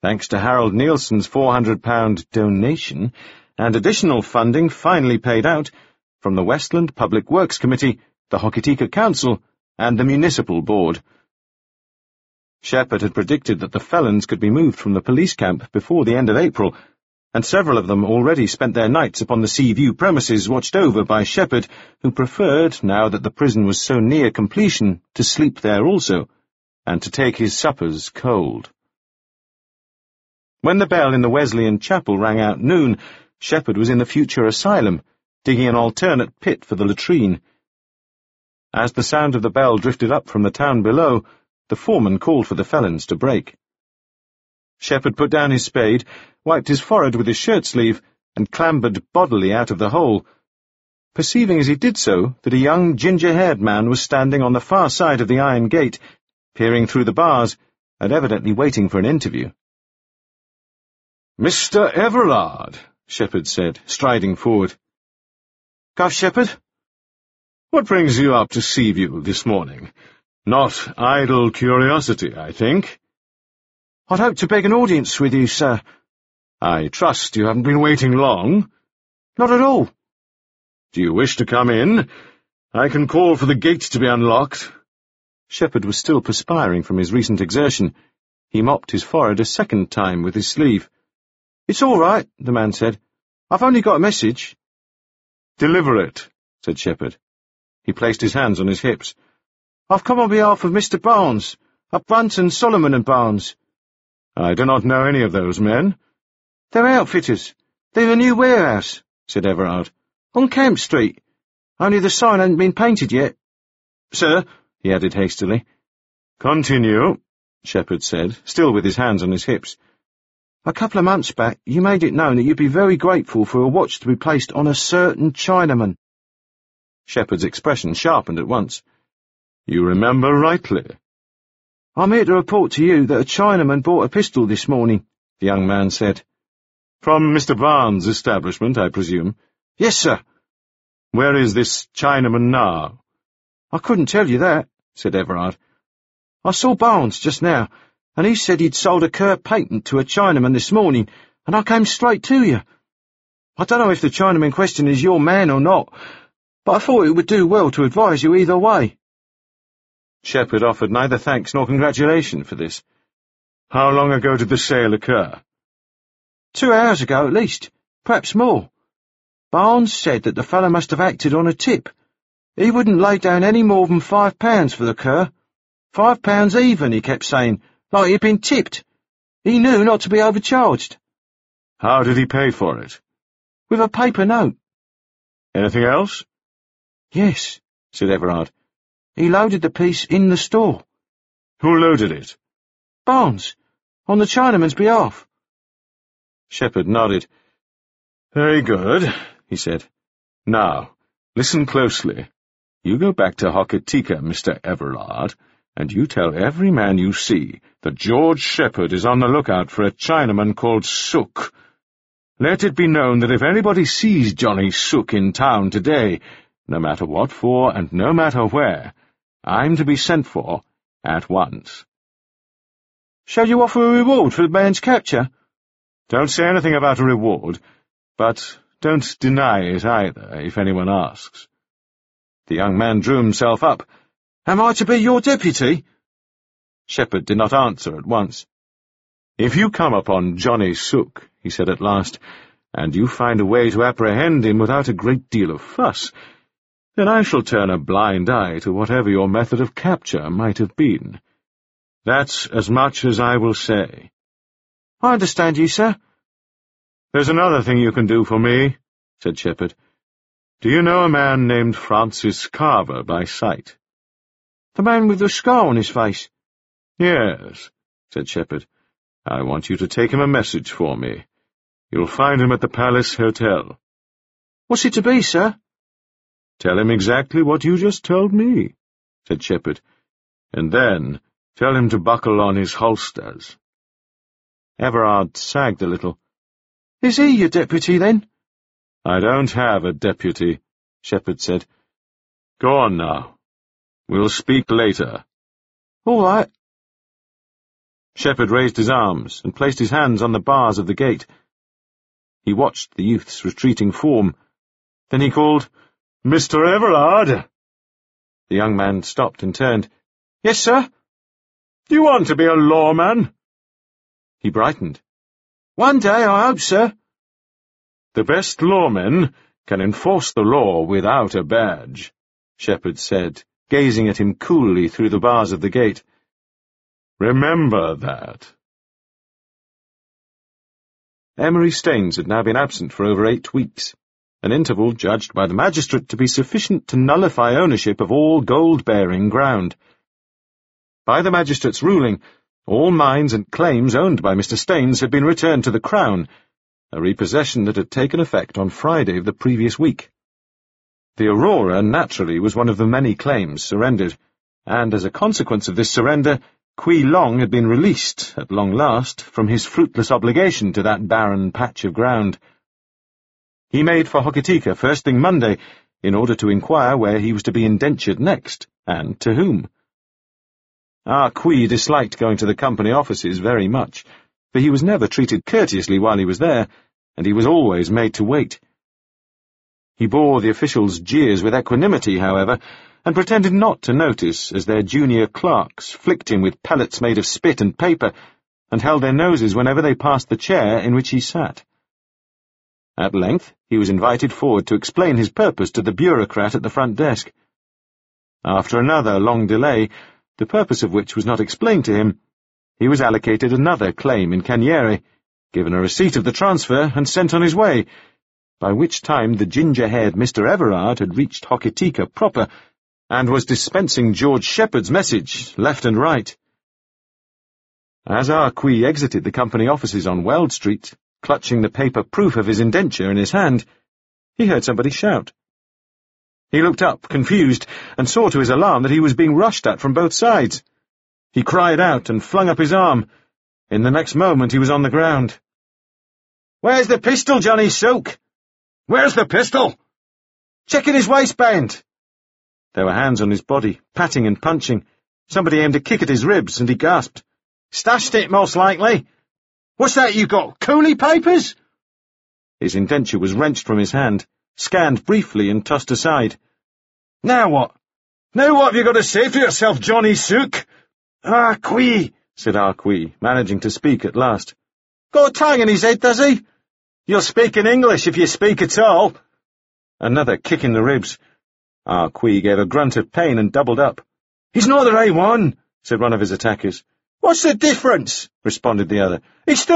Thanks to Harold Nielsen's £400 donation, and additional funding finally paid out from the Westland Public Works Committee, the Hokitika Council, and the Municipal Board. Shepherd had predicted that the felons could be moved from the police camp before the end of April, and several of them already spent their nights upon the Seaview premises watched over by Shepherd, who preferred, now that the prison was so near completion, to sleep there also, and to take his suppers cold. When the bell in the Wesleyan chapel rang out noon, Shepherd was in the future asylum, digging an alternate pit for the latrine. As the sound of the bell drifted up from the town below, the foreman called for the felons to break. Shepherd put down his spade, wiped his forehead with his shirt-sleeve, and clambered bodily out of the hole, perceiving as he did so that a young ginger-haired man was standing on the far side of the iron gate, peering through the bars, and evidently waiting for an interview. "Mr. Everard," Shepherd said, striding forward. "Go, Shepherd." "What brings you up to Seaview this morning? Not idle curiosity, I think." "I'd hoped to beg an audience with you, sir." "I trust you haven't been waiting long." "Not at all." "Do you wish to come in? I can call for the gate to be unlocked." Shepherd was still perspiring from his recent exertion. He mopped his forehead a second time with his sleeve. "It's all right," the man said. "I've only got a message." "Deliver it," said Shepherd. He placed his hands on his hips. "I've come on behalf of Mr. Barnes, of Brunton, Solomon and Barnes." "I do not know any of those men." "They're outfitters. They've a new warehouse," said Everard, "on Camp Street. Only the sign hasn't been painted yet." "Sir," he added hastily. "Continue," Shepherd said, still with his hands on his hips. "A couple of months back, you made it known that you'd be very grateful for a watch to be placed on a certain Chinaman." Shepherd's expression sharpened at once. "You remember rightly." "I'm here to report to you that a Chinaman bought a pistol this morning," the young man said. "From Mr. Barnes' establishment, I presume?" "Yes, sir." "Where is this Chinaman now?" "I couldn't tell you that," said Everard. "I saw Barnes just now, and he said he'd sold a Kerr patent to a Chinaman this morning, and I came straight to you. I don't know if the Chinaman in question is your man or not, but I thought it would do well to advise you either way." Shepherd offered neither thanks nor congratulation for this. "How long ago did the sale occur?" 2 hours ago, at least, perhaps more. Barnes said that the fellow must have acted on a tip. He wouldn't lay down any more than £5 for the Kerr. £5 even, he kept saying, like he'd been tipped. He knew not to be overcharged." "How did he pay for it?" "With a paper note." "Anything else?" "Yes," said Everard. "He loaded the piece in the store." "Who loaded it?" "Barnes, on the Chinaman's behalf." Shepherd nodded. "Very good," he said. "Now, listen closely. You go back to Hokitika, Mr. Everard, and you tell every man you see that George Shepherd is on the lookout for a Chinaman called Sook. Let it be known that if anybody sees Johnny Sook in town today, no matter what for and no matter where, I'm to be sent for at once." "Shall you offer a reward for the man's capture?" "Don't say anything about a reward, but don't deny it either if anyone asks." The young man drew himself up. "Am I to be your deputy?" Shepherd did not answer at once. "If you come upon Johnny Sook," he said at last, "and you find a way to apprehend him without a great deal of fuss, then I shall turn a blind eye to whatever your method of capture might have been. That's as much as I will say." "I understand you, sir." "There's another thing you can do for me," said Shepherd. "Do you know a man named Francis Carver by sight?" "The man with the scar on his face?" "Yes," said Shepherd. "I want you to take him a message for me. You'll find him at the Palace Hotel." "What's it to be, sir?" "Tell him exactly what you just told me," said Shepherd, "and then tell him to buckle on his holsters." Everard sagged a little. "Is he your deputy, then?" "I don't have a deputy," Shepherd said. "Go on now. We'll speak later." "All right." Shepherd raised his arms and placed his hands on the bars of the gate. He watched the youth's retreating form. Then he called, "Mr. Everard!" The young man stopped and turned. "Yes, sir?" "Do you want to be a lawman?" He brightened. "One day, I hope, sir." "The best lawmen can enforce the law without a badge," Shepherd said, gazing at him coolly through the bars of the gate. "Remember that." Emery Staines had now been absent for over 8 weeks, an interval judged by the magistrate to be sufficient to nullify ownership of all gold-bearing ground. By the magistrate's ruling, all mines and claims owned by Mr. Staines had been returned to the Crown, a repossession that had taken effect on Friday of the previous week. The Aurora, naturally, was one of the many claims surrendered, and as a consequence of this surrender, Qui Long had been released, at long last, from his fruitless obligation to that barren patch of ground. He made for Hokitika first thing Monday, in order to inquire where he was to be indentured next, and to whom. Qui disliked going to the company offices very much, for he was never treated courteously while he was there, and he was always made to wait. He bore the officials' jeers with equanimity, however, and pretended not to notice as their junior clerks flicked him with pellets made of spit and paper, and held their noses whenever they passed the chair in which he sat. At length he was invited forward to explain his purpose to the bureaucrat at the front desk. After another long delay, the purpose of which was not explained to him, he was allocated another claim in Canieri, given a receipt of the transfer, and sent on his way, by which time the ginger-haired Mr. Everard had reached Hokitika proper, and was dispensing George Shepherd's message, left and right. As Qui exited the company offices on Weld Street, clutching the paper proof of his indenture in his hand, he heard somebody shout. He looked up, confused, and saw to his alarm that he was being rushed at from both sides. He cried out and flung up his arm. In the next moment he was on the ground. "Where's the pistol, Johnny Soak?" "Where's the pistol?" "Check in his waistband." There were hands on his body, patting and punching. Somebody aimed a kick at his ribs, and he gasped. "Stashed it, most likely. What's that you got, coolie papers?" His indenture was wrenched from his hand, scanned briefly and tossed aside. "Now what? Now what have you got to say for yourself, Johnny Sook?" "Qui," said Qui, managing to speak at last. "Got a tang in his head, does he? You'll speak in English if you speak at all." Another kick in the ribs. Qui gave a grunt of pain and doubled up. "He's not the A1, said one of his attackers. "What's the difference?" responded the other. "He stood